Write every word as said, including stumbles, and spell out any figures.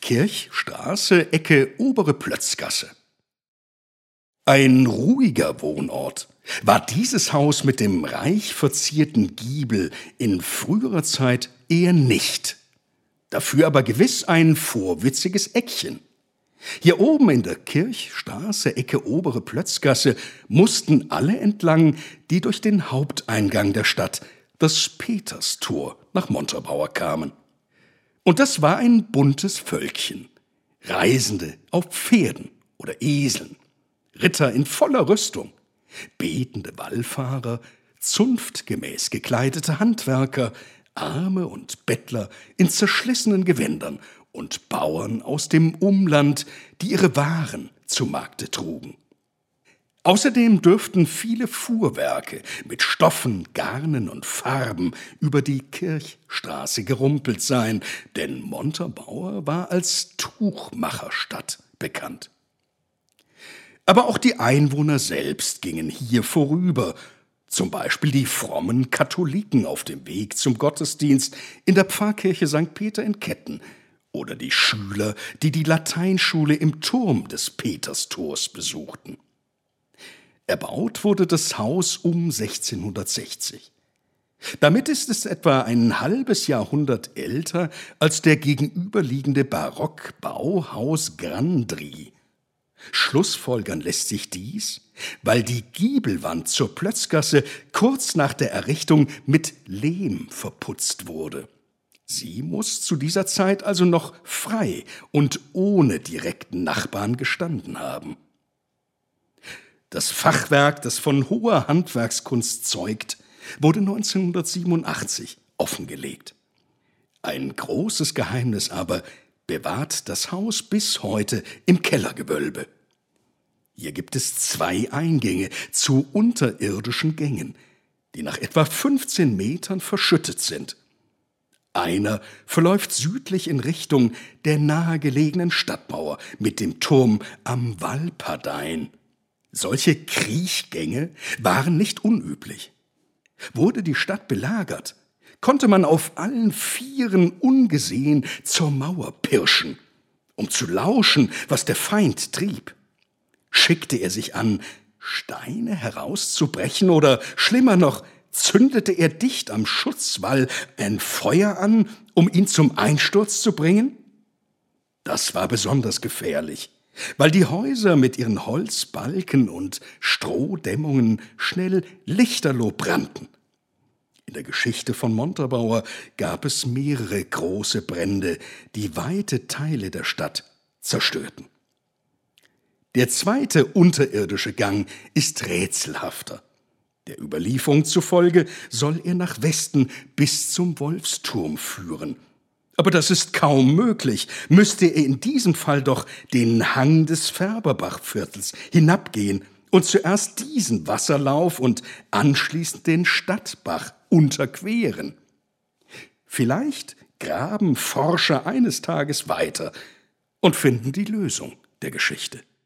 Kirchstraße, Ecke Obere Plötzgasse. Ein ruhiger Wohnort war dieses Haus mit dem reich verzierten Giebel in früherer Zeit eher nicht. Dafür aber gewiss ein vorwitziges Eckchen. Hier oben in der Kirchstraße, Ecke Obere Plötzgasse, mussten alle entlang, die durch den Haupteingang der Stadt, das Peterstor, nach Montabaur kamen. Und das war ein buntes Völkchen. Reisende auf Pferden oder Eseln, Ritter in voller Rüstung, betende Wallfahrer, zunftgemäß gekleidete Handwerker, Arme und Bettler in zerschlissenen Gewändern und Bauern aus dem Umland, die ihre Waren zu Markte trugen. Außerdem dürften viele Fuhrwerke mit Stoffen, Garnen und Farben über die Kirchstraße gerumpelt sein, denn Montabaur war als Tuchmacherstadt bekannt. Aber auch die Einwohner selbst gingen hier vorüber, zum Beispiel die frommen Katholiken auf dem Weg zum Gottesdienst in der Pfarrkirche Sankt Peter in Ketten oder die Schüler, die die Lateinschule im Turm des Peterstors besuchten. Erbaut wurde das Haus um sechzehnhundertsechzig. Damit ist es etwa ein halbes Jahrhundert älter als der gegenüberliegende Barockbau Haus Grandri. Schlussfolgern lässt sich dies, weil die Giebelwand zur Plötzgasse kurz nach der Errichtung mit Lehm verputzt wurde. Sie muss zu dieser Zeit also noch frei und ohne direkten Nachbarn gestanden haben. Das Fachwerk, das von hoher Handwerkskunst zeugt, wurde neunzehnhundertsiebenundachtzig offengelegt. Ein großes Geheimnis aber bewahrt das Haus bis heute im Kellergewölbe. Hier gibt es zwei Eingänge zu unterirdischen Gängen, die nach etwa fünfzehn Metern verschüttet sind. Einer verläuft südlich in Richtung der nahegelegenen Stadtmauer mit dem Turm am Walperdein. Solche Kriechgänge waren nicht unüblich. Wurde die Stadt belagert, konnte man auf allen Vieren ungesehen zur Mauer pirschen, um zu lauschen, was der Feind trieb. Schickte er sich an, Steine herauszubrechen oder, schlimmer noch, zündete er dicht am Schutzwall ein Feuer an, um ihn zum Einsturz zu bringen? Das war besonders gefährlich, weil die Häuser mit ihren Holzbalken und Strohdämmungen schnell lichterloh brannten. In der Geschichte von Montabaur gab es mehrere große Brände, die weite Teile der Stadt zerstörten. Der zweite unterirdische Gang ist rätselhafter. Der Überlieferung zufolge soll er nach Westen bis zum Wolfsturm führen. Aber das ist kaum möglich, müsste er in diesem Fall doch den Hang des Färberbachviertels hinabgehen und zuerst diesen Wasserlauf und anschließend den Stadtbach unterqueren. Vielleicht graben Forscher eines Tages weiter und finden die Lösung der Geschichte.